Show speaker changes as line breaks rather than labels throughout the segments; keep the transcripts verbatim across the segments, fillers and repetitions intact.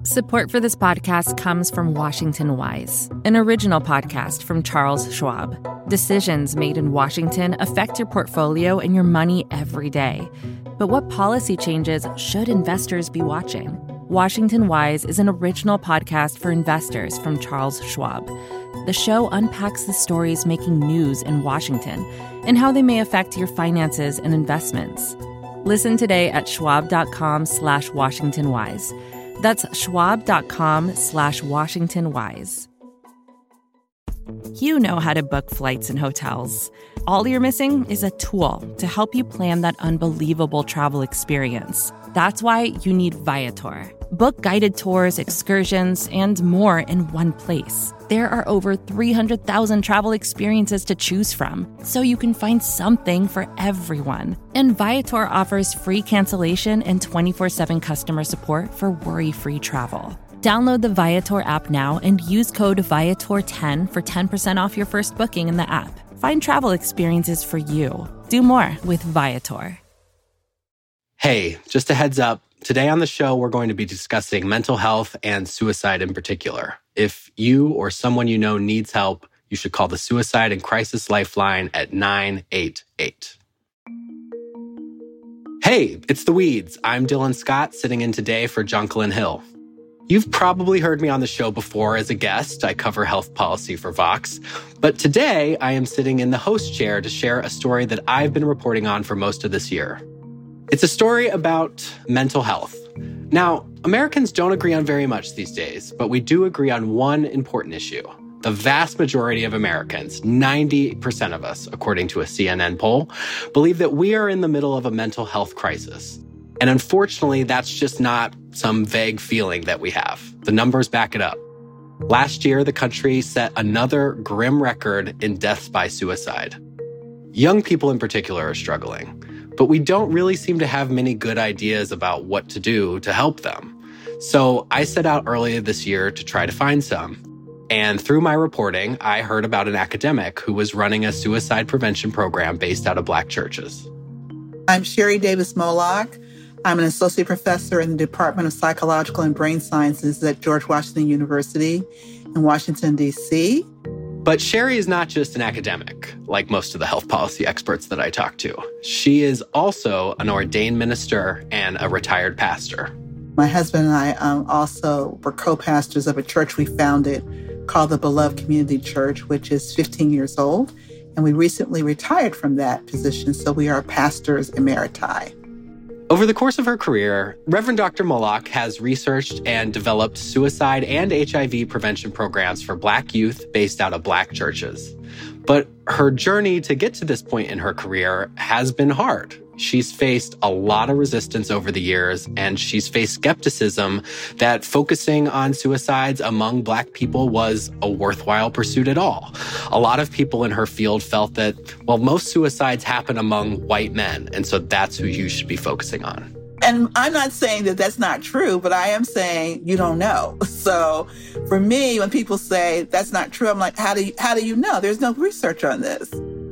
Support for this podcast comes from Washington Wise, an original podcast from Charles Schwab. Decisions made in Washington affect your portfolio and your money every day. But what policy changes should investors be watching? Washington Wise is an original podcast for investors from Charles Schwab. The show unpacks the stories making news in Washington and how they may affect your finances and investments. Listen today at schwab.com slash Washington Wise. That's schwab.com slash Washington Wise. You know how to book flights and hotels. All you're missing is a tool to help you plan that unbelievable travel experience. That's why you need Viator. Book guided tours, excursions, and more in one place. There are over three hundred thousand travel experiences to choose from, so you can find something for everyone. And Viator offers free cancellation and twenty-four seven customer support for worry-free travel. Download the Viator app now and use code Viator ten for ten percent off your first booking in the app. Find travel experiences for you. Do more with Viator.
Hey, just a heads up. Today on the show, we're going to be discussing mental health and suicide in particular. If you or someone you know needs help, you should call the Suicide and Crisis Lifeline at nine eight eight. Hey, it's The Weeds. I'm Dylan Scott, sitting in today for Jonquilyn Hill. You've probably heard me on the show before as a guest. I cover health policy for Vox. But today, I am sitting in the host chair to share a story that I've been reporting on for most of this year. It's a story about mental health. Now, Americans don't agree on very much these days, but we do agree on one important issue. The vast majority of Americans, ninety percent of us, according to a C N N poll, believe that we are in the middle of a mental health crisis. And unfortunately, that's just not some vague feeling that we have. The numbers back it up. Last year, the country set another grim record in deaths by suicide. Young people in particular are struggling. But we don't really seem to have many good ideas about what to do to help them. So I set out earlier this year to try to find some. And through my reporting, I heard about an academic who was running a suicide prevention program based out of Black churches.
I'm Sherry Davis Moloch. I'm an associate professor in the Department of Psychological and Brain Sciences at George Washington University in Washington, D C
But Sherry is not just an academic, like most of the health policy experts that I talk to. She is also an ordained minister and a retired pastor.
My husband and I um, also were co-pastors of a church we founded called the Beloved Community Church, which is fifteen years old. And we recently retired from that position, so we are pastors emeriti.
Over the course of her career, Reverend Doctor Moloch has researched and developed suicide and H I V prevention programs for Black youth based out of Black churches. But her journey to get to this point in her career has been hard. She's faced a lot of resistance over the years, and she's faced skepticism that focusing on suicides among Black people was a worthwhile pursuit at all. A lot of people in her field felt that, well, most suicides happen among white men, and so that's who you should be focusing on.
And I'm not saying that that's not true, but I am saying you don't know. So for me, when people say that's not true, I'm like, how do you, how do you know? There's no research on this.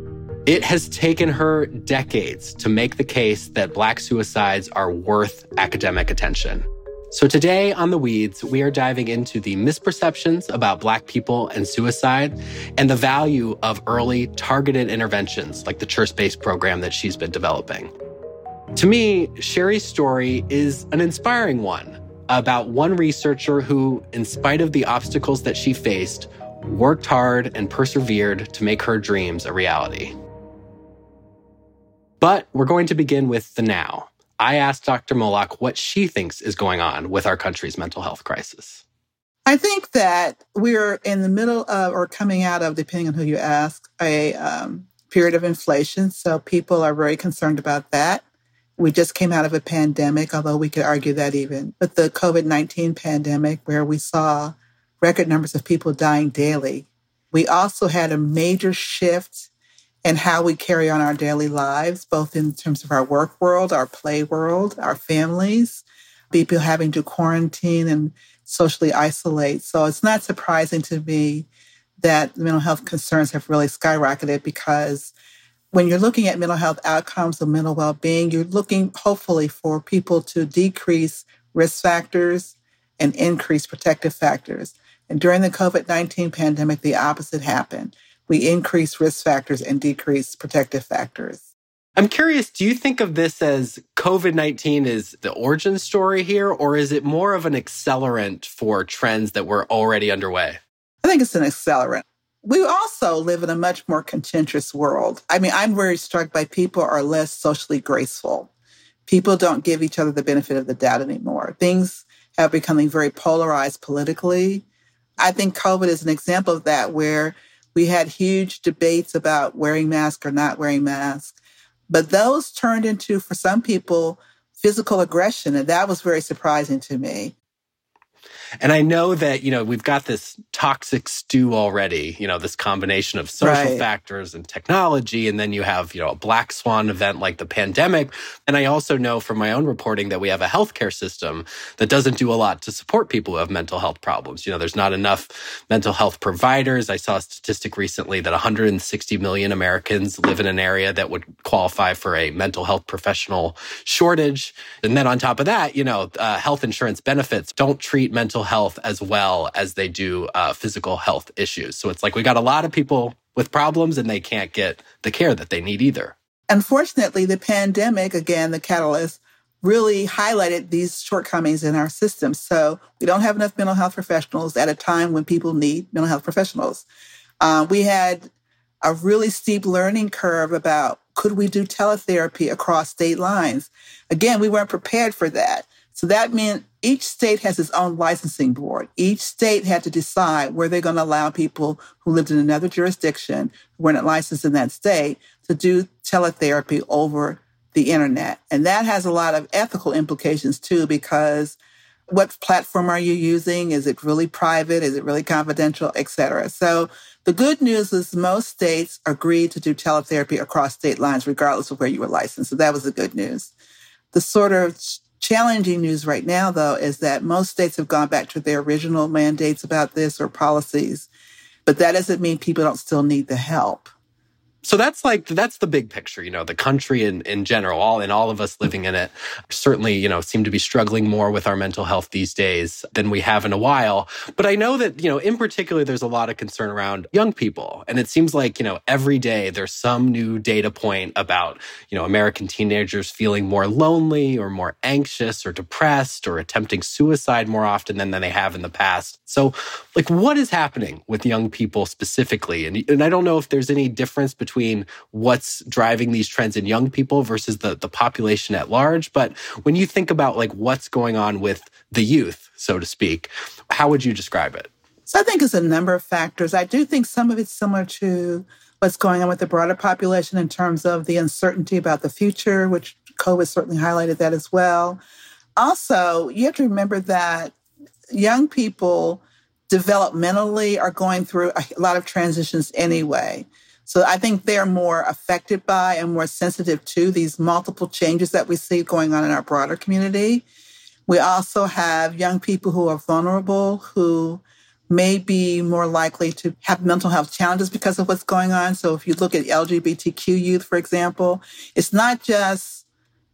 It has taken her decades to make the case that Black suicides are worth academic attention. So today on The Weeds, we are diving into the misperceptions about Black people and suicide and the value of early targeted interventions like the church-based program that she's been developing. To me, Sherry's story is an inspiring one about one researcher who, in spite of the obstacles that she faced, worked hard and persevered to make her dreams a reality. But we're going to begin with the now. I asked Doctor Moloch what she thinks is going on with our country's mental health crisis.
I think that we're in the middle of, or coming out of, depending on who you ask, a um, period of inflation. So people are very concerned about that. We just came out of a pandemic, although we could argue that even with the covid nineteen pandemic, where we saw record numbers of people dying daily. We also had a major shift in how we carry on our daily lives, both in terms of our work world, our play world, our families, people having to quarantine and socially isolate. So it's not surprising to me that mental health concerns have really skyrocketed, because when you're looking at mental health outcomes and mental well-being, you're looking hopefully for people to decrease risk factors and increase protective factors. And during the COVID nineteen pandemic, the opposite happened. We increased risk factors and decreased protective factors.
I'm curious, do you think of this as COVID nineteen is the origin story here, or is it more of an accelerant for trends that were already underway?
I think it's an accelerant. We also live in a much more contentious world. I mean, I'm very struck by people are less socially graceful. People don't give each other the benefit of the doubt anymore. Things have becoming very polarized politically. I think COVID is an example of that, where we had huge debates about wearing masks or not wearing masks. But those turned into, for some people, physical aggression. And that was very surprising to me.
And I know that, you know, we've got this toxic stew already, you know, this combination of social
right.
factors and technology. And then you have, you know, a black swan event like the pandemic. And I also know from my own reporting that we have a healthcare system that doesn't do a lot to support people who have mental health problems. You know, there's not enough mental health providers. I saw a statistic recently that one hundred sixty million Americans live in an area that would qualify for a mental health professional shortage. And then on top of that, you know, uh, health insurance benefits don't treat mental health as well as they do uh, physical health issues. So it's like we got a lot of people with problems and they can't get the care that they need either.
Unfortunately, the pandemic, again, the catalyst, really highlighted these shortcomings in our system. So we don't have enough mental health professionals at a time when people need mental health professionals. Uh, we had a really steep learning curve about could we do teletherapy across state lines? Again, we weren't prepared for that. So that meant each state has its own licensing board. Each state had to decide where they're going to allow people who lived in another jurisdiction, who weren't licensed in that state, to do teletherapy over the internet. And that has a lot of ethical implications too, because what platform are you using? Is it really private? Is it really confidential, et cetera? So the good news is most states agreed to do teletherapy across state lines, regardless of where you were licensed. So that was the good news. The sort of challenging news right now, though, is that most states have gone back to their original mandates about this or policies, but that doesn't mean people don't still need the help.
So that's like, that's the big picture, you know, the country in, in general, all and all of us living in it certainly, you know, seem to be struggling more with our mental health these days than we have in a while. But I know that, you know, in particular, there's a lot of concern around young people. And it seems like, you know, every day there's some new data point about, you know, American teenagers feeling more lonely or more anxious or depressed or attempting suicide more often than, than they have in the past. So like, what is happening with young people specifically? And, and I don't know if there's any difference between between what's driving these trends in young people versus the, the population at large. But when you think about like what's going on with the youth, so to speak, how would you describe it?
So I think it's a number of factors. I do think some of it's similar to what's going on with the broader population in terms of the uncertainty about the future, which COVID certainly highlighted that as well. Also, you have to remember that young people developmentally are going through a lot of transitions anyway. So I think they're more affected by and more sensitive to these multiple changes that we see going on in our broader community. We also have young people who are vulnerable, who may be more likely to have mental health challenges because of what's going on. So if you look at L G B T Q youth, for example, it's not just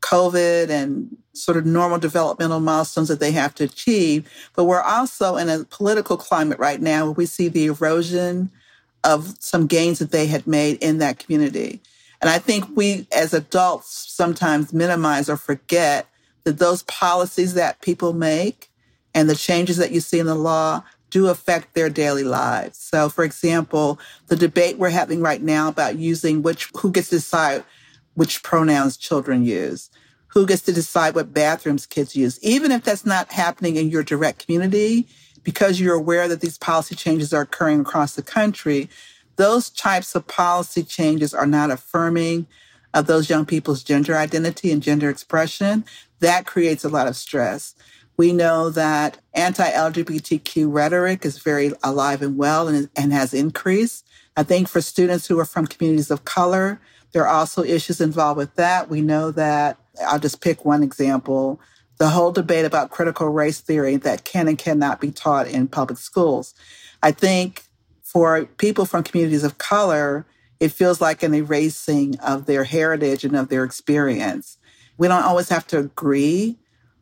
COVID and sort of normal developmental milestones that they have to achieve, but we're also in a political climate right now where we see the erosion of some gains that they had made in that community. And I think we as adults sometimes minimize or forget that those policies that people make and the changes that you see in the law do affect their daily lives. So, for example, the debate we're having right now about using which, who gets to decide which pronouns children use, who gets to decide what bathrooms kids use, even if that's not happening in your direct community, because you're aware that these policy changes are occurring across the country, those types of policy changes are not affirming of those young people's gender identity and gender expression. That creates a lot of stress. We know that anti-L G B T Q rhetoric is very alive and well and, and has increased. I think for students who are from communities of color, there are also issues involved with that. We know that, I'll just pick one example, the whole debate about critical race theory that can and cannot be taught in public schools. I think for people from communities of color, it feels like an erasing of their heritage and of their experience. We don't always have to agree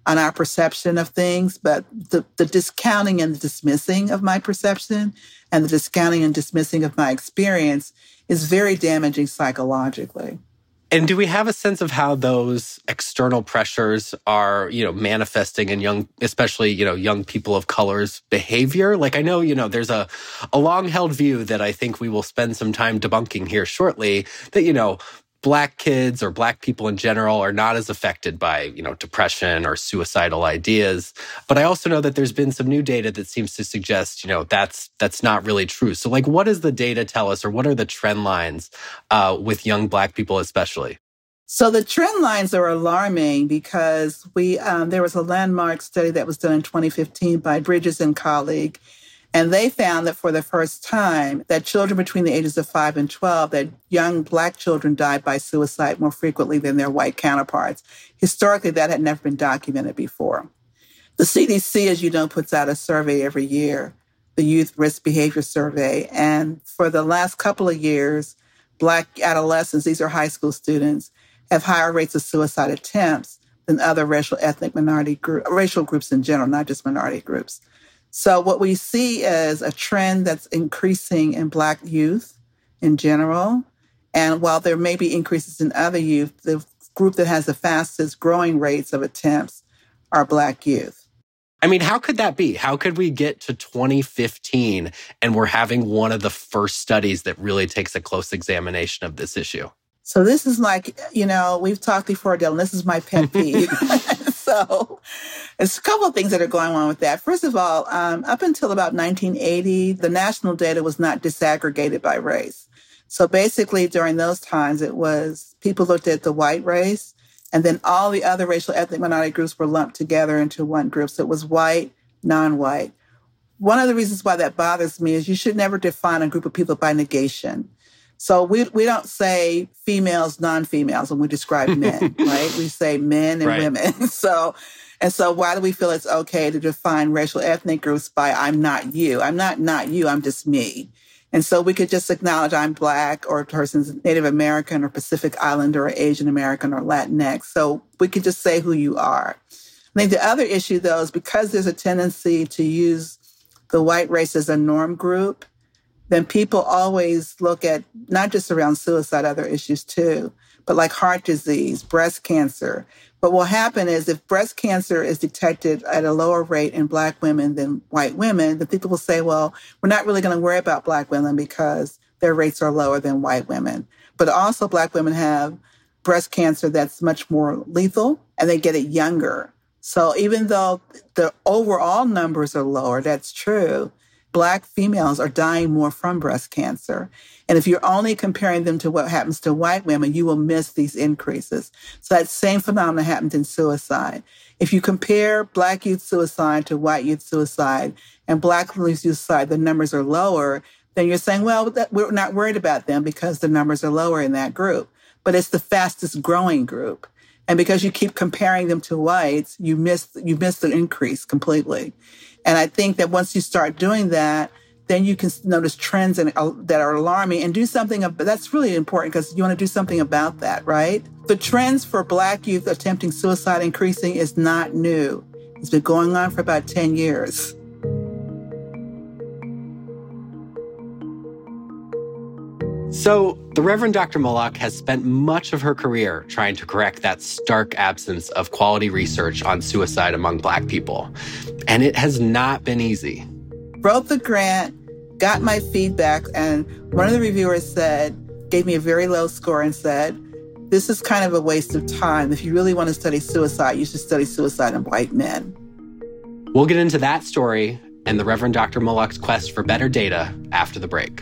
on our perception of things, but the, the discounting and the dismissing of my perception and the discounting and dismissing of my experience is very damaging psychologically.
And do we have a sense of how those external pressures are, you know, manifesting in young, especially, you know, young people of color's behavior? Like, I know, you know, there's a, a long-held view that I think we will spend some time debunking here shortly, that, you know, Black kids or Black people in general are not as affected by, you know, depression or suicidal ideas. But I also know that there's been some new data that seems to suggest, you know, that's that's not really true. So, like, what does the data tell us, or what are the trend lines uh, with young Black people especially?
So the trend lines are alarming because we um, there was a landmark study that was done in twenty fifteen by Bridges and colleague. And they found that for the first time, that children between the ages of five and twelve, that young Black children died by suicide more frequently than their white counterparts. Historically, that had never been documented before. The C D C, as you know, puts out a survey every year, the Youth Risk Behavior Survey. And for the last couple of years, Black adolescents, these are high school students, have higher rates of suicide attempts than other racial, ethnic, minority group, racial groups in general, not just minority groups. So what we see is a trend that's increasing in Black youth in general. And while there may be increases in other youth, the group that has the fastest growing rates of attempts are Black youth.
I mean, how could that be? How could we get to twenty fifteen and we're having one of the first studies that really takes a close examination of this issue?
So this is like, you know, we've talked before, Dylan, this is my pet peeve. So there's a couple of things that are going on with that. First of all, um, up until about nineteen eighty, the national data was not disaggregated by race. So basically during those times, it was people looked at the white race, and then all the other racial, ethnic, minority groups were lumped together into one group. So it was white, non-white. One of the reasons why that bothers me is you should never define a group of people by negation. So we we don't say females, non-females when we describe men, right? We say men and right. women. So, and so why do we feel it's okay to define racial ethnic groups by I'm not you? I'm not not you, I'm just me. And so we could just acknowledge I'm Black, or a person's Native American or Pacific Islander or Asian American or Latinx. So we could just say who you are. I think the other issue, though, is because there's a tendency to use the white race as a norm group, then people always look at not just around suicide, other issues too, but like heart disease, breast cancer. What will happen is if breast cancer is detected at a lower rate in Black women than white women, then people will say, well, we're not really going to worry about Black women because their rates are lower than white women. But also Black women have breast cancer that's much more lethal, and they get it younger. So even though the overall numbers are lower, that's true, Black females are dying more from breast cancer. And if you're only comparing them to what happens to white women, you will miss these increases. So that same phenomenon happens in suicide. If you compare Black youth suicide to white youth suicide, and Black youth suicide, the numbers are lower, then you're saying, well, that, we're not worried about them because the numbers are lower in that group. But it's the fastest growing group. And because you keep comparing them to whites, you miss you miss the increase completely. And I think that once you start doing that, then you can notice trends in, uh, that are alarming and do something. About, that's really important because you want to do something about that, right? The trends for Black youth attempting suicide increasing is not new. It's been going on for about ten years.
So the Reverend Doctor Moloch has spent much of her career trying to correct that stark absence of quality research on suicide among Black people. And it has not been easy.
Wrote the grant, got my feedback, and one of the reviewers said, gave me a very low score and said, this is kind of a waste of time. If you really want to study suicide, you should study suicide in white men.
We'll get into that story and the Reverend Doctor Moloch's quest for better data after the break.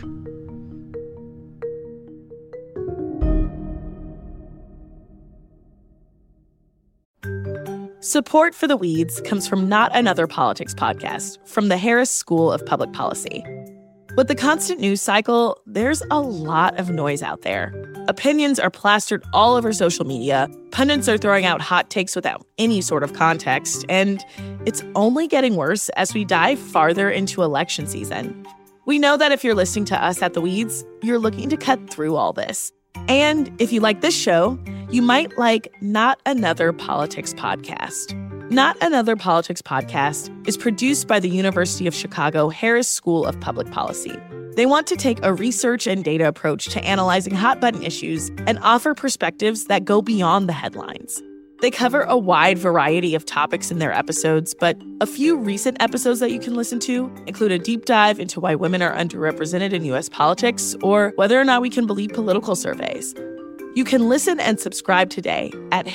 Support for The Weeds comes from Not Another Politics podcast from the Harris School of Public Policy. With the constant news cycle, there's a lot of noise out there. Opinions are plastered all over social media, pundits are throwing out hot takes without any sort of context, and it's only getting worse as we dive farther into election season. We know that if you're listening to us at The Weeds, you're looking to cut through all this. And if you like this show, you might like Not Another Politics podcast. Not Another Politics podcast is produced by the University of Chicago Harris School of Public Policy. They want to take a research and data approach to analyzing hot-button issues and offer perspectives that go beyond the headlines. They cover a wide variety of topics in their episodes, but a few recent episodes that you can listen to include a deep dive into why women are underrepresented in U S politics or whether or not we can believe political surveys. You can listen and subscribe today at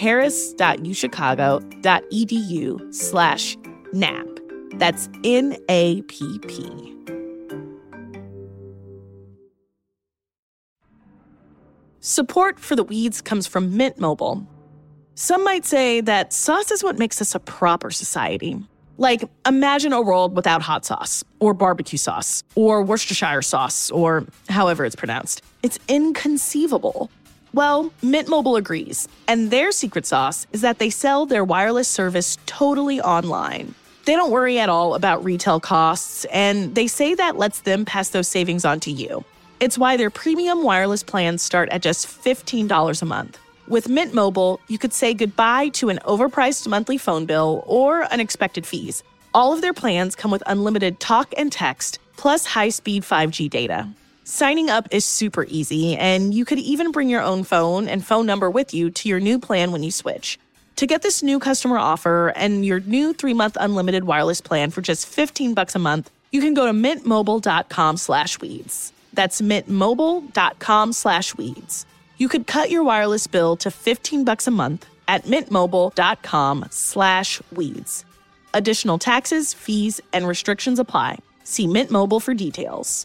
harris.uchicago.edu slash NAP. That's N A P P. Support for The Weeds comes from Mint Mobile. Some might say that sauce is what makes us a proper society. Like, imagine a world without hot sauce, or barbecue sauce, or Worcestershire sauce, or however it's pronounced. It's inconceivable. Well, Mint Mobile agrees, and their secret sauce is that they sell their wireless service totally online. They don't worry at all about retail costs, and they say that lets them pass those savings on to you. It's why their premium wireless plans start at just fifteen dollars a month. With Mint Mobile, you could say goodbye to an overpriced monthly phone bill or unexpected fees. All of their plans come with unlimited talk and text, plus high-speed five G data. Signing up is super easy, and you could even bring your own phone and phone number with you to your new plan when you switch. To get this new customer offer and your new three-month unlimited wireless plan for just fifteen bucks a month, you can go to mintmobile.com slash weeds. That's mintmobile.com slash weeds. You could cut your wireless bill to fifteen bucks a month at mintmobile.com slash weeds. Additional taxes, fees, and restrictions apply. See Mint Mobile for details.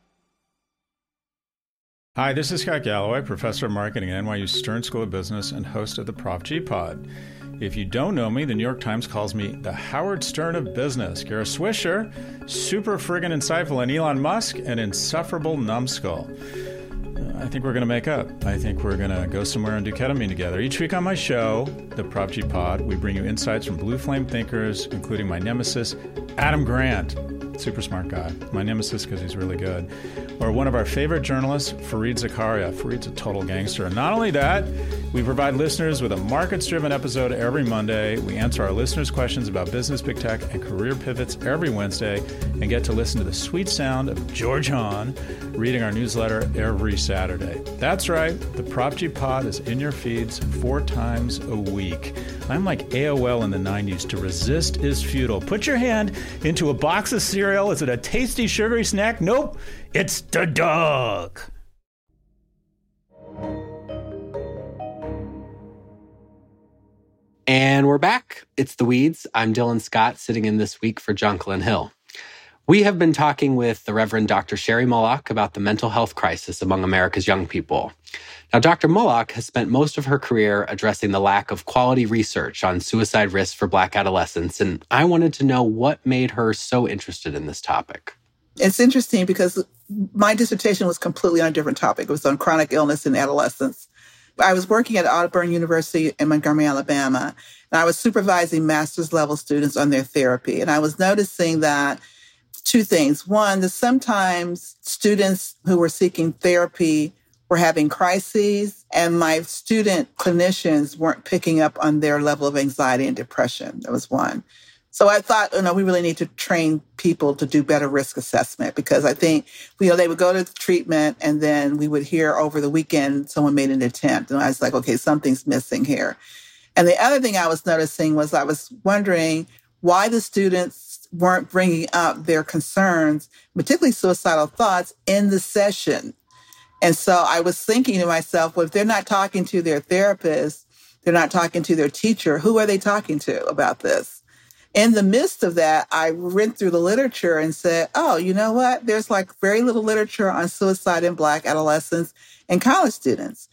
Hi, this is Scott Galloway, professor of marketing at N Y U Stern School of Business and host of the Prop G Pod. If you don't know me, the New York Times calls me the Howard Stern of business. Kara Swisher, super friggin' insightful, and Elon Musk, an insufferable numbskull. I think we're going to make up. I think we're going to go somewhere and do ketamine together. Each week on my show, the Prop G Pod, we bring you insights from blue flame thinkers, including my nemesis, Adam Grant. Super smart guy. My nemesis because he's really good. Or one of our favorite journalists, Fareed Zakaria. Fareed's a total gangster. And not only that, we provide listeners with a markets-driven episode every Monday. We answer our listeners' questions about business, big tech, and career pivots every Wednesday, and get to listen to the sweet sound of George Hahn reading our newsletter every Saturday. That's right. The Prop G Pod is in your feeds four times a week. I'm like A O L in the nineties. To resist is futile. Put your hand into a box of cereal. Is it a tasty, sugary snack? Nope. It's the dog.
And we're back. It's The Weeds. I'm Dylan Scott, sitting in this week for Jonquilyn Hill. We have been talking with the Reverend Doctor Sherry Mullock about the mental health crisis among America's young people. Now, Doctor Mullock has spent most of her career addressing the lack of quality research on suicide risks for Black adolescents, and I wanted to know what made her so interested in this topic.
It's interesting because my dissertation was completely on a different topic. It was on chronic illness in adolescents. I was working at Auburn University in Montgomery, Alabama, and I was supervising master's level students on their therapy. And I was noticing that two things. One, that sometimes students who were seeking therapy were having crises, and my student clinicians weren't picking up on their level of anxiety and depression. That was one. So I thought, you know, we really need to train people to do better risk assessment, because I think, you know, they would go to the treatment and then we would hear over the weekend someone made an attempt. And I was like, okay, something's missing here. And the other thing I was noticing was I was wondering why the students weren't bringing up their concerns, particularly suicidal thoughts, in the session. And so I was thinking to myself, well, if they're not talking to their therapist, they're not talking to their teacher, who are they talking to about this? In the midst of that, I went through the literature and said, oh, you know what? There's like very little literature on suicide in Black adolescents and college students.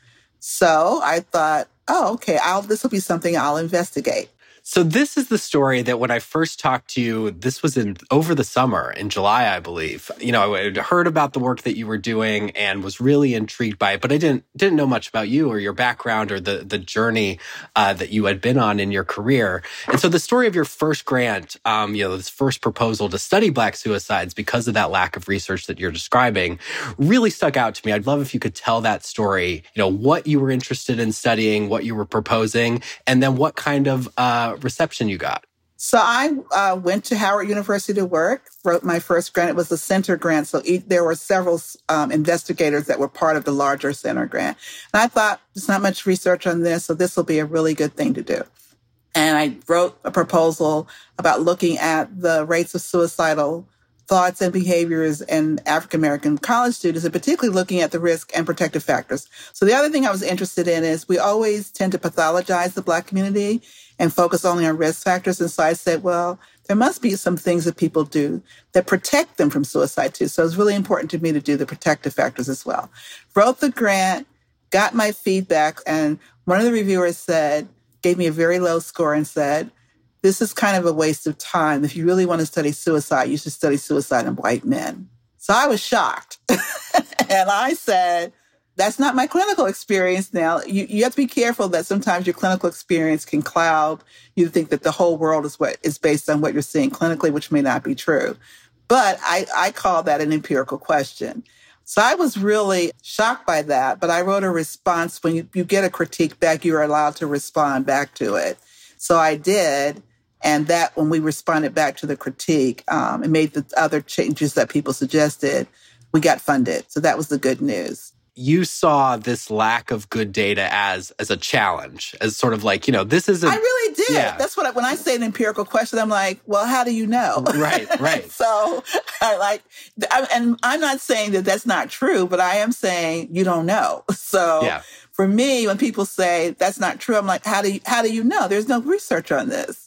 So I thought, oh, okay, I'll, this will be something I'll investigate.
So this is the story that when I first talked to you, this was in over the summer in July, I believe. You know, I had heard about the work that you were doing and was really intrigued by it, but I didn't didn't know much about you or your background or the the journey uh, that you had been on in your career. And so the story of your first grant, um, you know, this first proposal to study Black suicides because of that lack of research that you're describing, really stuck out to me. I'd love if you could tell that story. You know, what you were interested in studying, what you were proposing, and then what kind of uh, uh, reception you got?
So I uh, went to Howard University to work, wrote my first grant. It was a center grant. So each, there were several um, investigators that were part of the larger center grant. And I thought, there's not much research on this, so this will be a really good thing to do. And I wrote a proposal about looking at the rates of suicidal thoughts and behaviors in African-American college students, and particularly looking at the risk and protective factors. So the other thing I was interested in is we always tend to pathologize the Black community and focus only on risk factors. And so I said, well, there must be some things that people do that protect them from suicide too. So it's really important to me to do the protective factors as well. Wrote the grant, got my feedback, and one of the reviewers said, gave me a very low score and said, this is kind of a waste of time. If you really want to study suicide, you should study suicide in white men. So I was shocked. And I said, that's not my clinical experience now. You, you have to be careful that sometimes your clinical experience can cloud you to think that the whole world is what is based on what you're seeing clinically, which may not be true. But I, I call that an empirical question. So I was really shocked by that, but I wrote a response. When you, you get a critique back, you're allowed to respond back to it. So I did. And that when we responded back to the critique um, and made the other changes that people suggested, we got funded. So that was the good news.
You saw this lack of good data as as a challenge, as sort of like, you know, this is a...
I really did.
Yeah.
That's what I, when I say an empirical question, I'm like, well, how do you know?
Right, right.
So I like, I, and I'm not saying that that's not true, but I am saying you don't know. So
yeah.
For me, when people say that's not true, I'm like, how do you, how do you know? There's no research on this.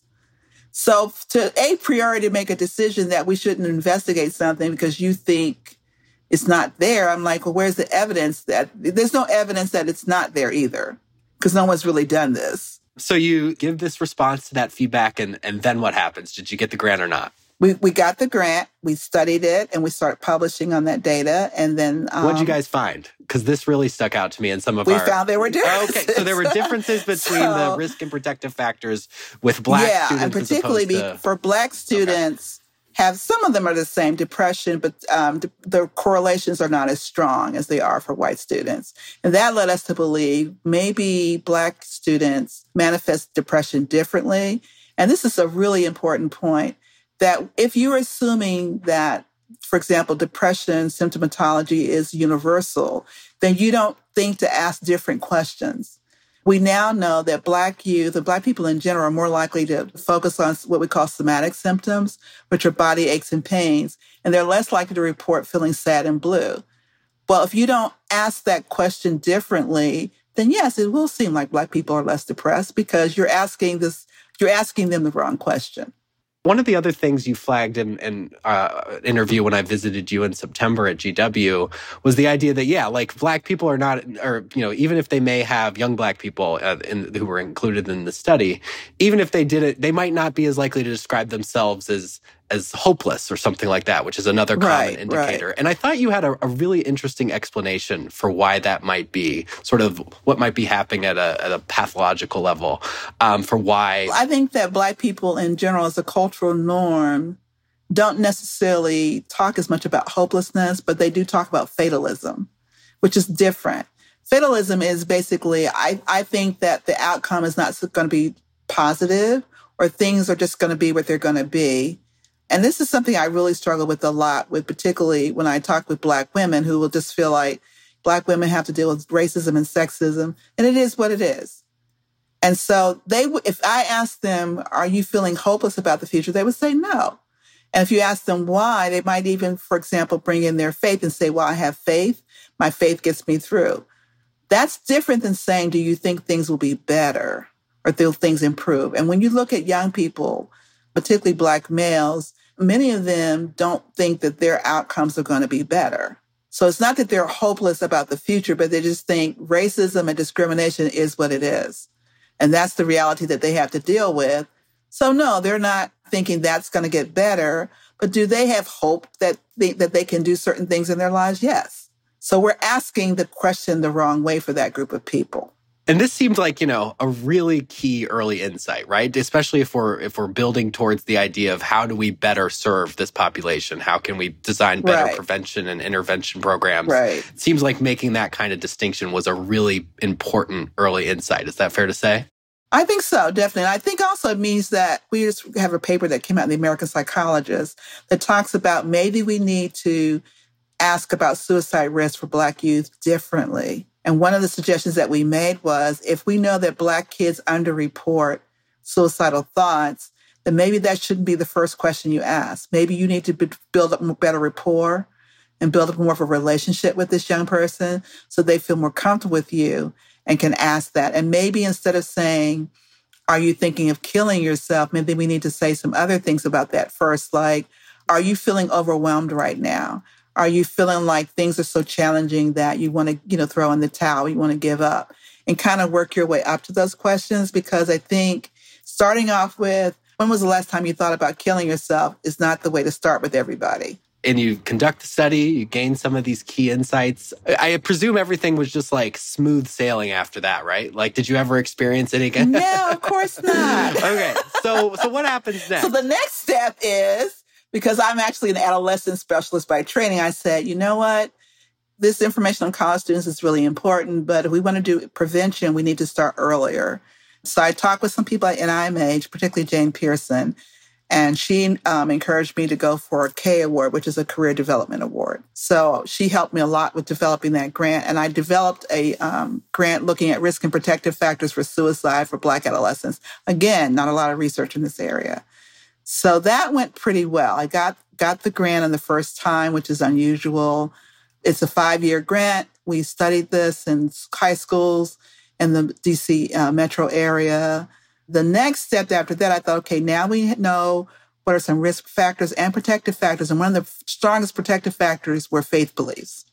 So to a priori to make a decision that we shouldn't investigate something because you think it's not there, I'm like, well, where's the evidence that there's no evidence that it's not there either, because no one's really done this.
So you give this response to that feedback, and, and then what happens? Did you get the grant or not?
We we got the grant, we studied it, and we started publishing on that data. And then um,
what'd you guys find? Because this really stuck out to me in some of
we
our...
We found there were differences.
Okay, so there were differences between so, the risk and protective factors with Black
yeah,
students.
Yeah, and particularly
to...
for Black students, okay. have some of them are the same, depression, but um, the, the correlations are not as strong as they are for white students. And that led us to believe maybe Black students manifest depression differently. And this is a really important point, that if you're assuming that, for example, depression symptomatology is universal, then you don't think to ask different questions. We now know that Black youth, and Black people in general, are more likely to focus on what we call somatic symptoms, which are body aches and pains, and they're less likely to report feeling sad and blue. Well, if you don't ask that question differently, then yes, it will seem like Black people are less depressed because you're asking this, you're asking them the wrong question.
One of the other things you flagged in an uh, interview when I visited you in September at G W was the idea that, yeah, like Black people are not, or, you know, even if they may have young Black people uh, in, who were included in the study, even if they did it, they might not be as likely to describe themselves as as hopeless or something like that, which is another common
right,
indicator.
Right.
And I thought you had a, a really interesting explanation for why that might be, sort of what might be happening at a, at a pathological level, um, for why...
I think that Black people in general, as a cultural norm, don't necessarily talk as much about hopelessness, but they do talk about fatalism, which is different. Fatalism is basically, I, I think that the outcome is not going to be positive, or things are just going to be what they're going to be. And this is something I really struggle with a lot, with particularly when I talk with Black women who will just feel like Black women have to deal with racism and sexism, and it is what it is. And so they, if I asked them, are you feeling hopeless about the future? They would say no. And if you ask them why, they might even, for example, bring in their faith and say, well, I have faith. My faith gets me through. That's different than saying, do you think things will be better or will things improve? And when you look at young people, particularly Black males, many of them don't think that their outcomes are going to be better. So it's not that they're hopeless about the future, but they just think racism and discrimination is what it is. And that's the reality that they have to deal with. So no, they're not thinking that's going to get better, but do they have hope that they, that they can do certain things in their lives? Yes. So we're asking the question the wrong way for that group of people.
And this seemed like, you know, a really key early insight, right? Especially if we're if we're building towards the idea of how do we better serve this population? How can we design better
right.
prevention and intervention programs?
Right.
It seems like making that kind of distinction was a really important early insight. Is that fair to say?
I think so, definitely. And I think also it means that we just have a paper that came out in the American Psychologist that talks about maybe we need to ask about suicide risk for Black youth differently. And one of the suggestions that we made was if we know that Black kids underreport suicidal thoughts, then maybe that shouldn't be the first question you ask. Maybe you need to be, build up a better rapport and build up more of a relationship with this young person so they feel more comfortable with you and can ask that. And maybe instead of saying, are you thinking of killing yourself? Maybe we need to say some other things about that first, like, are you feeling overwhelmed right now? Are you feeling like things are so challenging that you want to, you know, throw in the towel, you want to give up? And kind of work your way up to those questions, because I think starting off with, when was the last time you thought about killing yourself, is not the way to start with everybody.
And you conduct the study, you gain some of these key insights. I presume everything was just like smooth sailing after that, right? Like, did you ever experience it again?
No, of course not.
Okay, so so what happens next?
So the next step is, because I'm actually an adolescent specialist by training, I said, you know what? This information on college students is really important, but if we want to do prevention, we need to start earlier. So I talked with some people at N I M H, particularly Jane Pearson, and she um, encouraged me to go for a K Award, which is a Career Development Award. So she helped me a lot with developing that grant. And I developed a um, grant looking at risk and protective factors for suicide for Black adolescents. Again, not a lot of research in this area. So that went pretty well. I got, got the grant on the first time, which is unusual. It's a five-year grant. We studied this in high schools in the D C uh, metro area. The next step after that, I thought, okay, now we know what are some risk factors and protective factors. And one of the strongest protective factors were faith beliefs.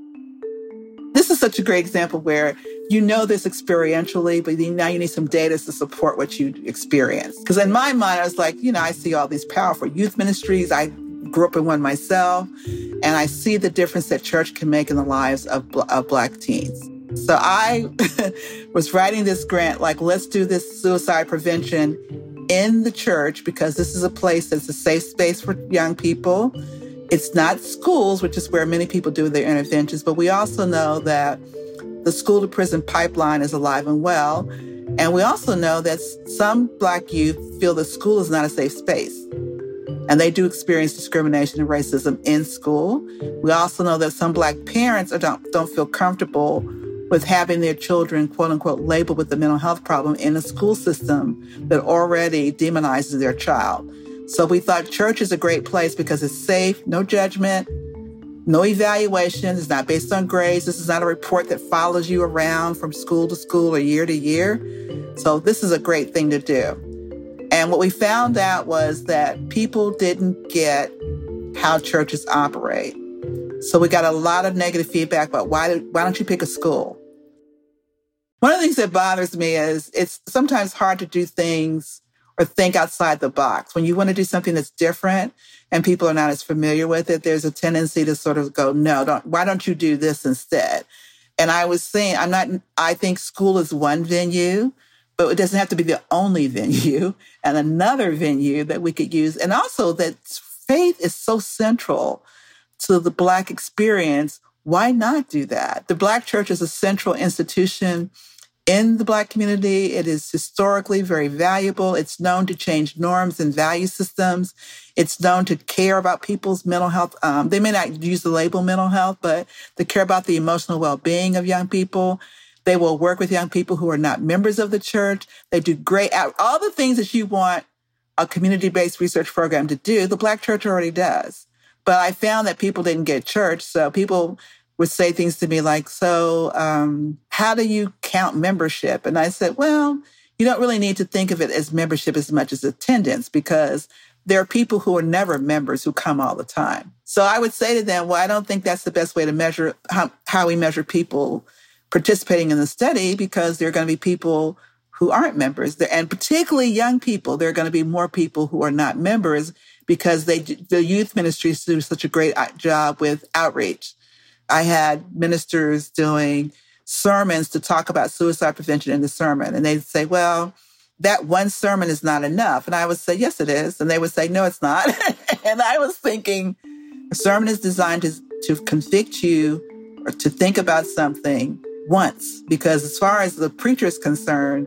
This is such a great example where you know this experientially, but now you need some data to support what you experience. Because in my mind, I was like, you know, I see all these powerful youth ministries. I grew up in one myself, and I see the difference that church can make in the lives of, of Black teens. So I was writing this grant, like, let's do this suicide prevention in the church, because this is a place that's a safe space for young people. It's not schools, which is where many people do their interventions, but we also know that the school to prison pipeline is alive and well. And we also know that some Black youth feel that school is not a safe space. And they do experience discrimination and racism in school. We also know that some Black parents are don't, don't feel comfortable with having their children, quote unquote, labeled with a mental health problem in a school system that already demonizes their child. So we thought church is a great place because it's safe, no judgment, no evaluation. It's not based on grades. This is not a report that follows you around from school to school or year to year. So this is a great thing to do. And what we found out was that people didn't get how churches operate. So we got a lot of negative feedback about why, why don't you pick a school? One of the things that bothers me is it's sometimes hard to do things or think outside the box. When you want to do something that's different and people are not as familiar with it, there's a tendency to sort of go, no, don't, why don't you do this instead? And I was saying, I'm not, I think school is one venue, but it doesn't have to be the only venue, and another venue that we could use. And also that faith is so central to the Black experience. Why not do that? The Black church is a central institution in the Black community. It is historically very valuable. It's known to change norms and value systems. It's known to care about people's mental health. Um, they may not use the label mental health, but they care about the emotional well-being of young people. They will work with young people who are not members of the church. They do great, all the things that you want a community-based research program to do, the Black church already does. But I found that people didn't get church. So people would say things to me like, so um, how do you count membership? And I said, well, you don't really need to think of it as membership as much as attendance, because there are people who are never members who come all the time. So I would say to them, well, I don't think that's the best way to measure how, how we measure people participating in the study, because there are going to be people who aren't members. And particularly young people, there are going to be more people who are not members, because they the youth ministries do such a great job with outreach. I had ministers doing sermons to talk about suicide prevention in the sermon. And they'd say, well, that one sermon is not enough. And I would say, yes, it is. And they would say, no, it's not. And I was thinking, a sermon is designed to, to convict you or to think about something once. Because as far as the preacher is concerned,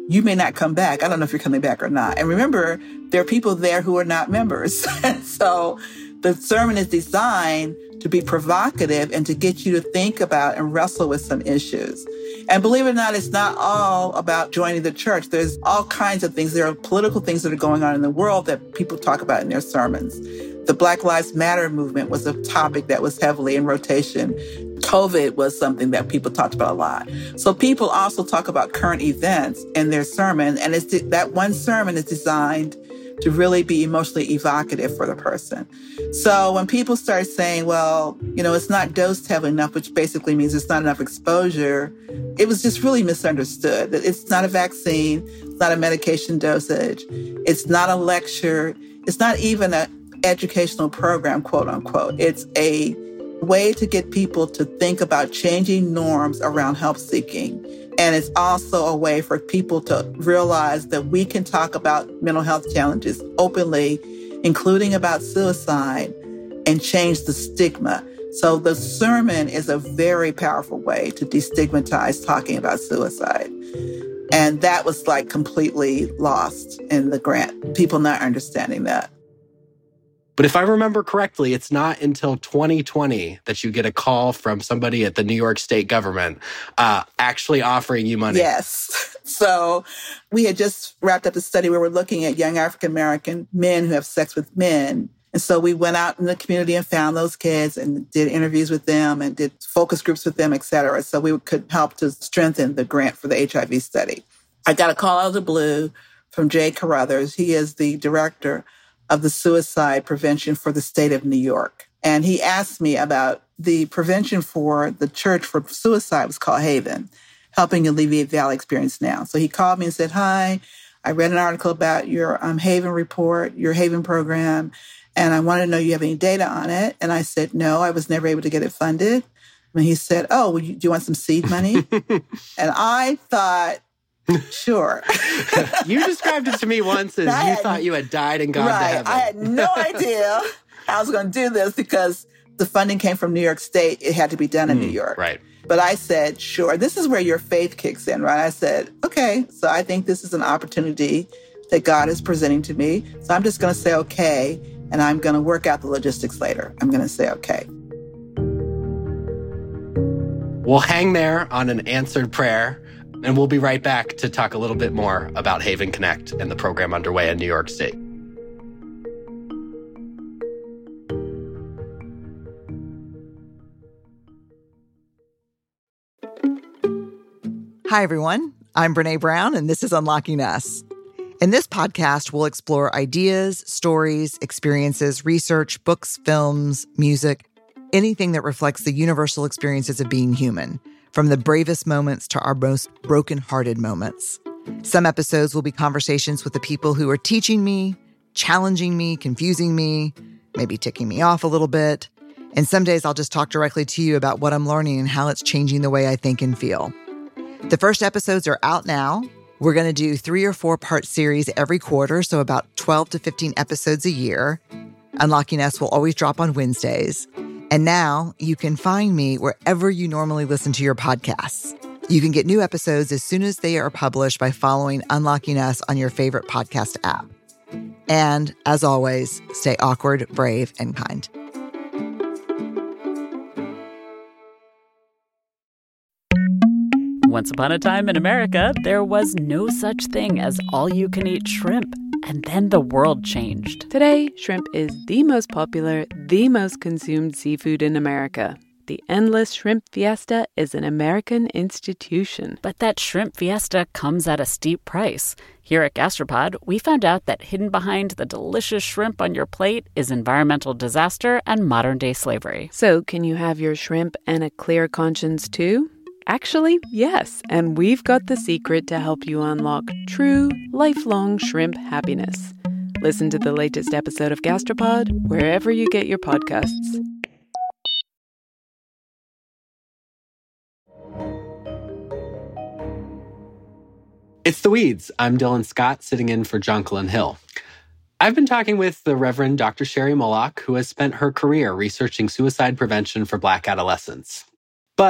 you may not come back. I don't know if you're coming back or not. And remember, there are people there who are not members. And so the sermon is designed to be provocative and to get you to think about and wrestle with some issues. And believe it or not, it's not all about joining the church. There's all kinds of things. There are political things that are going on in the world that people talk about in their sermons. The Black Lives Matter movement was a topic that was heavily in rotation. COVID was something that people talked about a lot. So people also talk about current events in their sermon, and it's that one sermon is designed to really be emotionally evocative for the person. So when people start saying, well, you know, it's not dosed heavily enough, which basically means it's not enough exposure, it was just really misunderstood. It's not a vaccine, it's not a medication dosage, it's not a lecture, it's not even an educational program, quote unquote. It's a way to get people to think about changing norms around help seeking. And it's also a way for people to realize that we can talk about mental health challenges openly, including about suicide, and change the stigma. So the sermon is a very powerful way to destigmatize talking about suicide. And that was like completely lost in the grant, people not understanding that.
But if I remember correctly, it's not until twenty twenty that you get a call from somebody at the New York State government uh, actually offering you money.
Yes. So we had just wrapped up a study where we're looking at young African-American men who have sex with men. And so we went out in the community and found those kids and did interviews with them and did focus groups with them, et cetera. So we could help to strengthen the grant for the H I V study. I got a call out of the blue from Jay Carruthers. He is the director of the suicide prevention for the state of New York. And he asked me about the prevention for the church for suicide was called Haven, Helping Alleviate Valley Experience Now. So he called me and said, hi, I read an article about your um, Haven report, your Haven program, and I wanted to know if you have any data on it. And I said, no, I was never able to get it funded. And he said, oh, well, do you want some seed money? And I thought, sure.
You described it to me once as
I
you
had,
thought you had died and gone
right,
to heaven.
I had no idea how I was going to do this because the funding came from New York State. It had to be done in mm, New York.
Right.
But I said, sure. This is where your faith kicks in, right? I said, okay, so I think this is an opportunity that God is presenting to me. So I'm just going to say, okay, and I'm going to work out the logistics later. I'm going to say, okay.
We'll hang there on an answered prayer. And we'll be right back to talk a little bit more about Haven Connect and the program underway in New York State.
Hi, everyone. I'm Brene Brown, and this is Unlocking Us. In this podcast, we'll explore ideas, stories, experiences, research, books, films, music, anything that reflects the universal experiences of being human, from the bravest moments to our most broken-hearted moments. Some episodes will be conversations with the people who are teaching me, challenging me, confusing me, maybe ticking me off a little bit. And some days I'll just talk directly to you about what I'm learning and how it's changing the way I think and feel. The first episodes are out now. We're going to do three or four part series every quarter, so about twelve to fifteen episodes a year. Unlocking Us will always drop on Wednesdays. And now you can find me wherever you normally listen to your podcasts. You can get new episodes as soon as they are published by following Unlocking Us on your favorite podcast app. And as always, stay awkward, brave, and kind.
Once upon a time in America, there was no such thing as all-you-can-eat shrimp. And then the world changed.
Today, shrimp is the most popular, the most consumed seafood in America. The Endless Shrimp Fiesta is an American institution.
But that shrimp fiesta comes at a steep price. Here at Gastropod, we found out that hidden behind the delicious shrimp on your plate is environmental disaster and modern-day slavery.
So, can you have your shrimp and a clear conscience too? Actually, yes, and we've got the secret to help you unlock true, lifelong shrimp happiness. Listen to the latest episode of Gastropod wherever you get your podcasts.
It's The Weeds. I'm Dylan Scott, sitting in for Jonquilyn Hill. I've been talking with the Reverend Doctor Sherry Moloch, who has spent her career researching suicide prevention for Black adolescents. But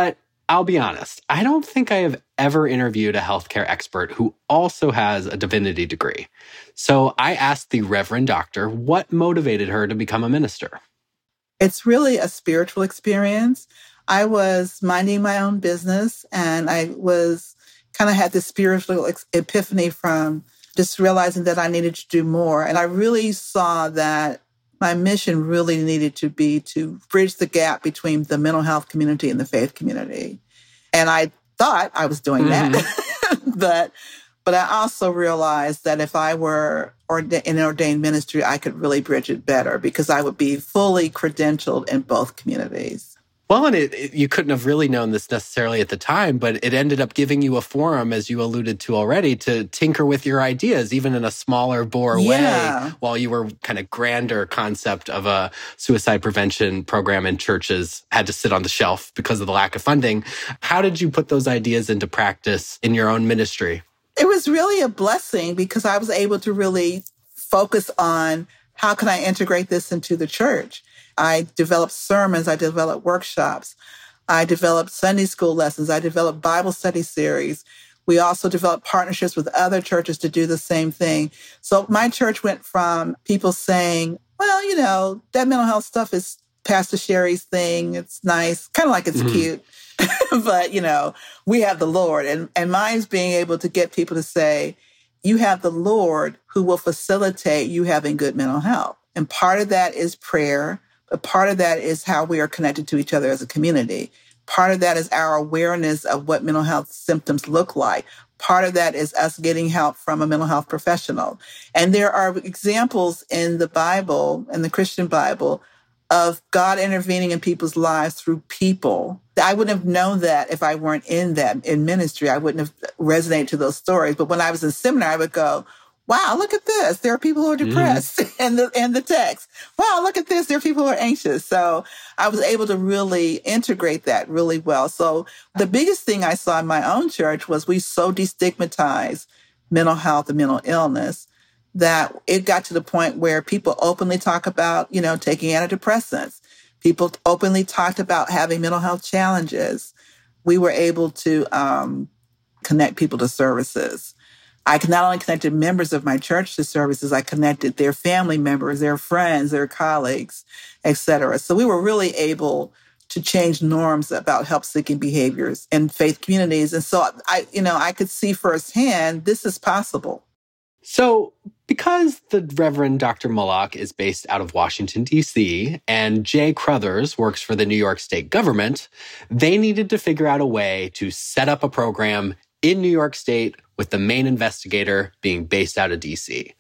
I'll be honest, I don't think I have ever interviewed a healthcare expert who also has a divinity degree. So I asked the Reverend Doctor what motivated her to become a minister.
It's really a spiritual experience. I was minding my own business, and I was kind of had this spiritual epiphany from just realizing that I needed to do more. And I really saw that my mission really needed to be to bridge the gap between the mental health community and the faith community. And I thought I was doing mm-hmm. that. but but I also realized that if I were orda- in an ordained ministry, I could really bridge it better because I would be fully credentialed in both communities.
Well, and it, it, you couldn't have really known this necessarily at the time, but it ended up giving you a forum, as you alluded to already, to tinker with your ideas, even in a smaller bore
yeah.
way, while you were kind of grander concept of a suicide prevention program in churches had to sit on the shelf because of the lack of funding. How did you put those ideas into practice in your own ministry?
It was really a blessing because I was able to really focus on how can I integrate this into the church. I developed sermons, I developed workshops, I developed Sunday school lessons, I developed Bible study series. We also developed partnerships with other churches to do the same thing. So my church went from people saying, well, you know, that mental health stuff is Pastor Sherry's thing. It's nice, kind of like it's mm-hmm. cute. But, you know, we have the Lord. And, and mine's being able to get people to say, you have the Lord who will facilitate you having good mental health. And part of that is prayer. But part of that is how we are connected to each other as a community. Part of that is our awareness of what mental health symptoms look like. Part of that is us getting help from a mental health professional. And there are examples in the Bible, in the Christian Bible, of God intervening in people's lives through people. I wouldn't have known that if I weren't in that, in ministry. I wouldn't have resonated to those stories. But when I was in seminary, I would go, wow, look at this. There are people who are depressed mm-hmm. in the in the text. Wow, look at this. There are people who are anxious. So I was able to really integrate that really well. So the biggest thing I saw in my own church was we so destigmatized mental health and mental illness that it got to the point where people openly talk about, you know, taking antidepressants. People openly talked about having mental health challenges. We were able to um, connect people to services. I not only connected members of my church to services, I connected their family members, their friends, their colleagues, et cetera. So we were really able to change norms about help-seeking behaviors in faith communities. And so I, you know, I could see firsthand this is possible.
So because the Reverend Doctor Mullock is based out of Washington, D C, and Jay Crothers works for the New York state government, they needed to figure out a way to set up a program in New York State with the main investigator being based out of D C.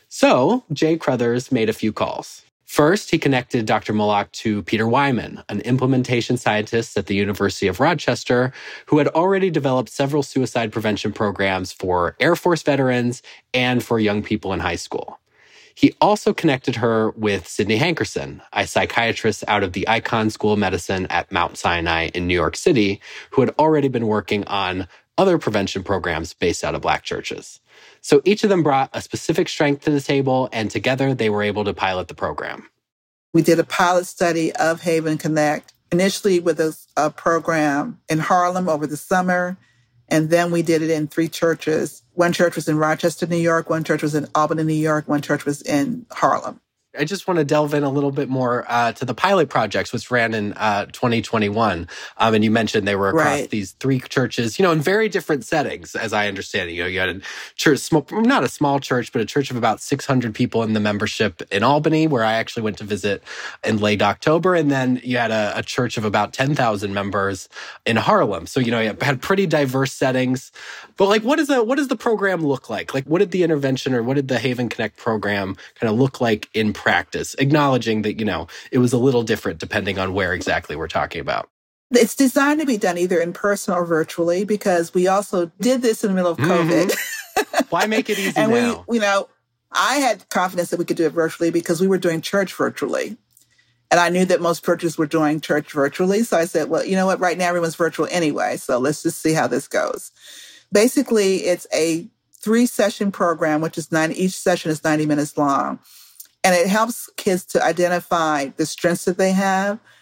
So Jay Crothers made a few calls. First, he connected Doctor Mullock to Peter Wyman, an implementation scientist at the University of Rochester, who had already developed several suicide prevention programs for Air Force veterans and for young people in high school. He also connected her with Sidney Hankerson, a psychiatrist out of the Icahn School of Medicine at Mount Sinai in New York City, who had already been working on other prevention programs based out of Black churches. So each of them brought a specific strength to the table, and together they were able to pilot the program.
We did a pilot study of Haven Connect, initially with a, a program in Harlem over the summer, and then we did it in three churches. One church was in Rochester, New York, one church was in Albany, New York, one church was in Harlem.
I just want to delve in a little bit more uh, to the pilot projects, which ran in uh, twenty twenty-one. Um, and you mentioned they were across
right.
these three churches, you know, in very different settings, as I understand it. You know, you had a church, small, not a small church, but a church of about six hundred people in the membership in Albany, where I actually went to visit in late October. And then you had a, a church of about ten thousand members in Harlem. So, you know, you had pretty diverse settings. But like, what, is a, what does the program look like? Like, what did the intervention or what did the Haven Connect program kind of look like in practice, acknowledging that, you know, it was a little different depending on where exactly we're talking about?
It's designed to be done either in person or virtually, because we also did this in the middle of COVID.
Mm-hmm. Why make it easy
and
now?
we, you know, I had confidence that we could do it virtually because we were doing church virtually. And I knew that most churches were doing church virtually. So I said, well, you know what? Right now, everyone's virtual anyway. So let's just see how this goes. Basically, it's a three-session program, which is nine. Each session is ninety minutes long. And it helps kids to identify the strengths that they have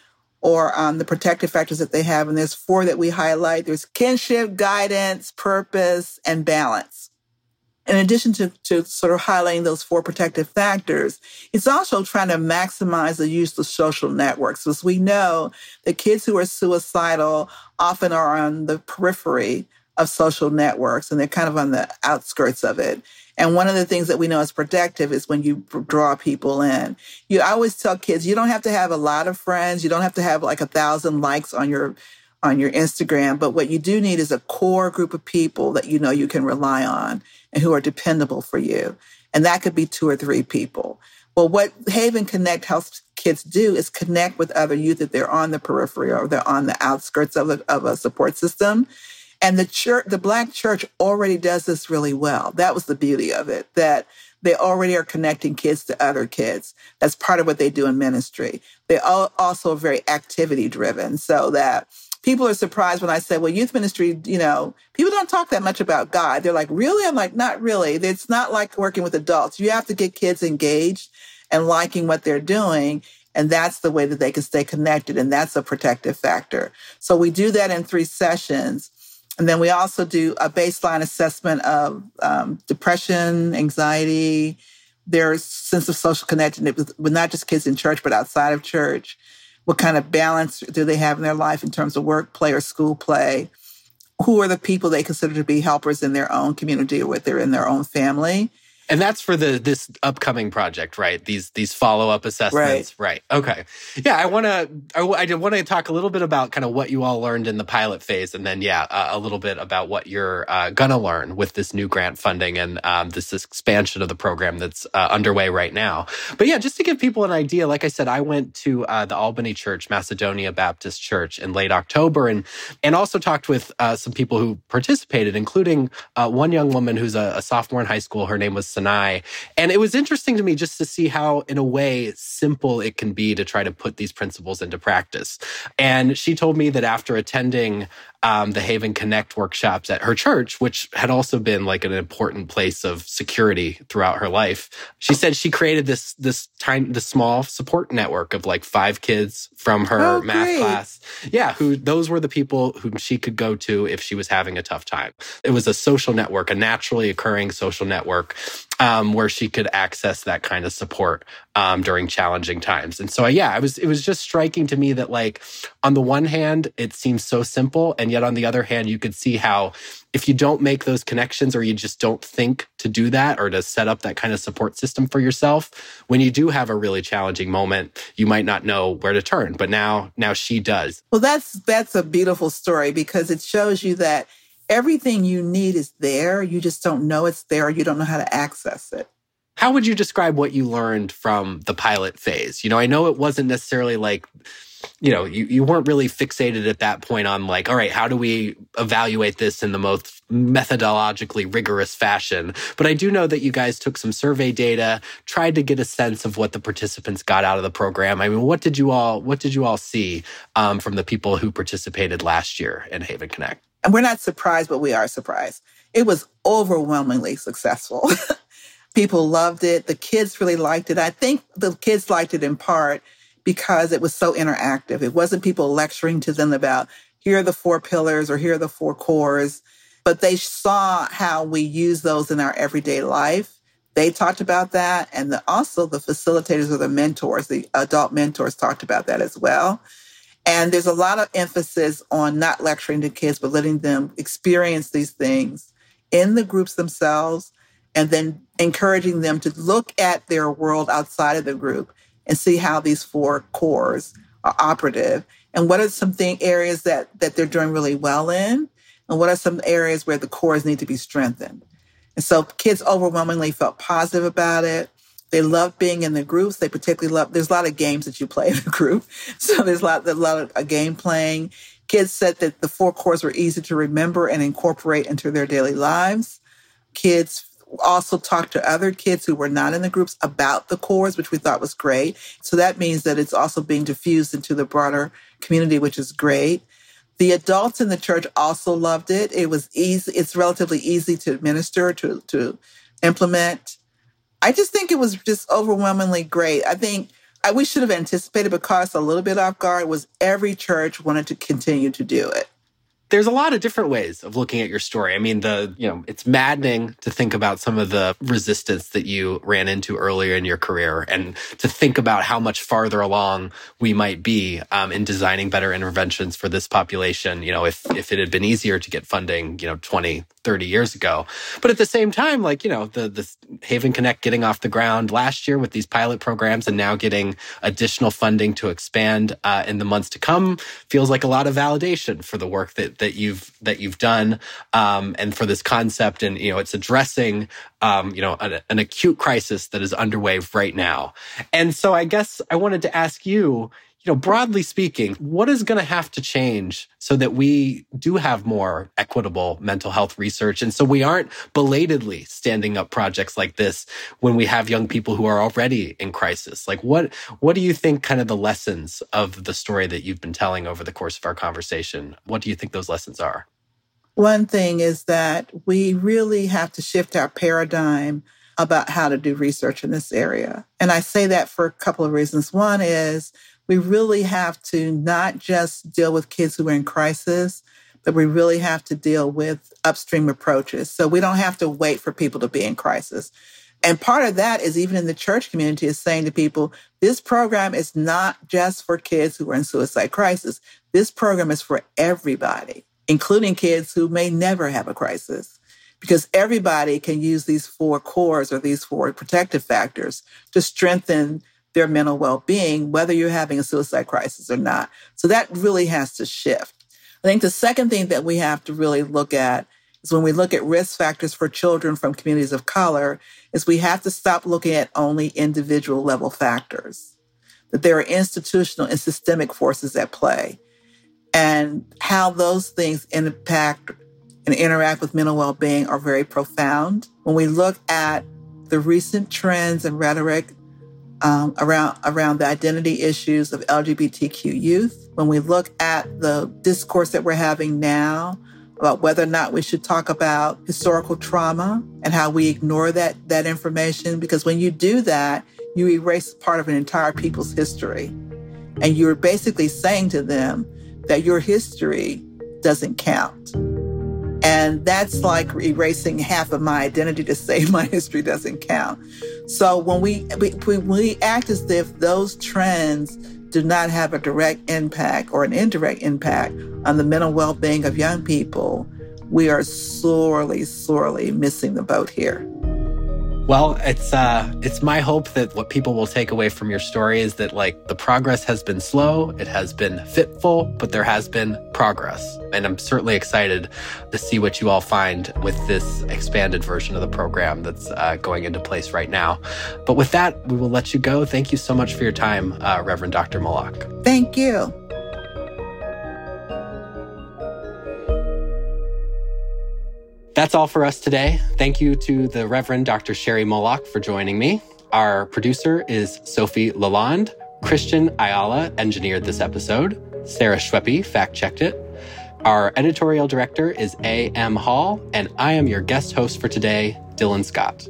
or um, the protective factors that they have. And there's four that we highlight. There's kinship, guidance, purpose, and balance. In addition to, to sort of highlighting those four protective factors, it's also trying to maximize the use of social networks. As we know, the kids who are suicidal often are on the periphery of social networks, and they're kind of on the outskirts of it. And one of the things that we know is protective is when you draw people in. You I always tell kids, you don't have to have a lot of friends. You don't have to have like a thousand likes on your on your Instagram. But what you do need is a core group of people that you know you can rely on and who are dependable for you. And that could be two or three people. Well, what Haven Connect helps kids do is connect with other youth if they're on the periphery or they're on the outskirts of a, of a support system. And the church, the Black church already does this really well. That was the beauty of it, that they already are connecting kids to other kids. That's part of what they do in ministry. They all also are very activity driven, so that people are surprised when I say, well, youth ministry, you know, people don't talk that much about God. They're like, really? I'm like, not really. It's not like working with adults. You have to get kids engaged and liking what they're doing. And that's the way that they can stay connected. And that's a protective factor. So we do that in three sessions. And then we also do a baseline assessment of um, depression, anxiety, their sense of social connection with, with not just kids in church, but outside of church. What kind of balance do they have in their life in terms of work play or school play? Who are the people they consider to be helpers in their own community or with their in their own family?
And that's for the this upcoming project, right? These these follow-up assessments. Right. right. Okay. Yeah, I want to I, I want to talk a little bit about kind of what you all learned in the pilot phase, and then, yeah, uh, a little bit about what you're uh, going to learn with this new grant funding and um, this expansion of the program that's uh, underway right now. But yeah, just to give people an idea, like I said, I went to uh, the Albany Church, Macedonia Baptist Church, in late October, and and also talked with uh, some people who participated, including uh, one young woman who's a, a sophomore in high school. Her name was Sinai. And it was interesting to me just to see how, in a way, simple it can be to try to put these principles into practice. And she told me that after attending um, the Haven Connect workshops at her church, which had also been like an important place of security throughout her life, she said she created this this tiny, this small support network of like five kids from her
oh,
math
great.
class. Yeah, who those were the people whom she could go to if she was having a tough time. It was a social network, a naturally occurring social network um, where she could access that kind of support um, during challenging times. And so, yeah, it was it was just striking to me that, like, on the one hand, it seems so simple, and yet on the other hand, you could see how if you don't make those connections or you just don't think to do that or to set up that kind of support system for yourself, when you do have a really challenging moment, you might not know where to turn. But now, now she does.
Well, that's that's a beautiful story because it shows you that everything you need is there. You just don't know it's there. Or you don't know how to access it.
How would you describe what you learned from the pilot phase? You know, I know it wasn't necessarily like, you know, you, you weren't really fixated at that point on like, all right, how do we evaluate this in the most methodologically rigorous fashion? But I do know that you guys took some survey data, tried to get a sense of what the participants got out of the program. I mean, what did you all what did you all see um, from the people who participated last year in Haven Connect?
And we're not surprised, but we are surprised. It was overwhelmingly successful. People loved it. The kids really liked it. I think the kids liked it in part because it was so interactive. It wasn't people lecturing to them about, here are the four pillars or here are the four cores, but they saw how we use those in our everyday life. They talked about that. And the, also the facilitators or the mentors, the adult mentors talked about that as well. And there's a lot of emphasis on not lecturing to kids, but letting them experience these things in the groups themselves, and then encouraging them to look at their world outside of the group and see how these four cores are operative. And what are some thing, areas that, that they're doing really well in? And what are some areas where the cores need to be strengthened? And so kids overwhelmingly felt positive about it. They loved being in the groups. They particularly love, there's a lot of games that you play in the group. So there's a lot, there's a lot of a game playing. Kids said that the four cores were easy to remember and incorporate into their daily lives. Kids also talked to other kids who were not in the groups about the cores, which we thought was great. So that means that it's also being diffused into the broader community, which is great. The adults in the church also loved it. It was easy. It's relatively easy to administer, to, to implement. I just think it was just overwhelmingly great. I think we should have anticipated, but caught us a little bit off guard, was every church wanted to continue to do it.
There's a lot of different ways of looking at your story. I mean, the you know, it's maddening to think about some of the resistance that you ran into earlier in your career, and to think about how much farther along we might be um, in designing better interventions for this population. You know, if if it had been easier to get funding, you know, twenty, thirty years ago. But at the same time, like, you know, the the Haven Connect getting off the ground last year with these pilot programs, and now getting additional funding to expand uh, in the months to come, feels like a lot of validation for the work that that you've that you've done, um, and for this concept. And you know, it's addressing um, you know an, an acute crisis that is underway right now. And so, I guess I wanted to ask you, you know, broadly speaking, what is going to have to change so that we do have more equitable mental health research, and so we aren't belatedly standing up projects like this when we have young people who are already in crisis? Like, what what do you think kind of the lessons of the story that you've been telling over the course of our conversation, what do you think those lessons are?
One thing is that we really have to shift our paradigm about how to do research in this area. And I say that for a couple of reasons. One is we really have to not just deal with kids who are in crisis, but we really have to deal with upstream approaches. So we don't have to wait for people to be in crisis. And part of that is, even in the church community, is saying to people, this program is not just for kids who are in suicide crisis. This program is for everybody, including kids who may never have a crisis, because everybody can use these four cores or these four protective factors to strengthen their mental well-being, whether you're having a suicide crisis or not. So that really has to shift. I think the second thing that we have to really look at is, when we look at risk factors for children from communities of color, is we have to stop looking at only individual level factors, that there are institutional and systemic forces at play, and how those things impact and interact with mental well-being are very profound. When we look at the recent trends and rhetoric Um, around around the identity issues of L G B T Q youth, when we look at the discourse that we're having now about whether or not we should talk about historical trauma and how we ignore that that information, because when you do that, you erase part of an entire people's history. And you're basically saying to them that your history doesn't count. And that's like erasing half of my identity to say my history doesn't count. So when we, we we act as if those trends do not have a direct impact or an indirect impact on the mental well-being of young people, we are sorely, sorely missing the boat here.
Well, it's uh, it's my hope that what people will take away from your story is that, like, the progress has been slow, it has been fitful, but there has been progress. And I'm certainly excited to see what you all find with this expanded version of the program that's uh, going into place right now. But with that, we will let you go. Thank you so much for your time, uh, Reverend Doctor Moloch.
Thank you.
That's all for us today. Thank you to the Reverend Doctor Sherry Moloch for joining me. Our producer is Sophie Lalonde. Christian Ayala engineered this episode. Sarah Schweppe fact-checked it. Our editorial director is A M Hall, and I am your guest host for today, Dylan Scott.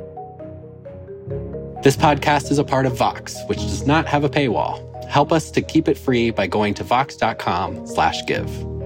This podcast is a part of Vox, which does not have a paywall. Help us to keep it free by going to vox dot com slash give.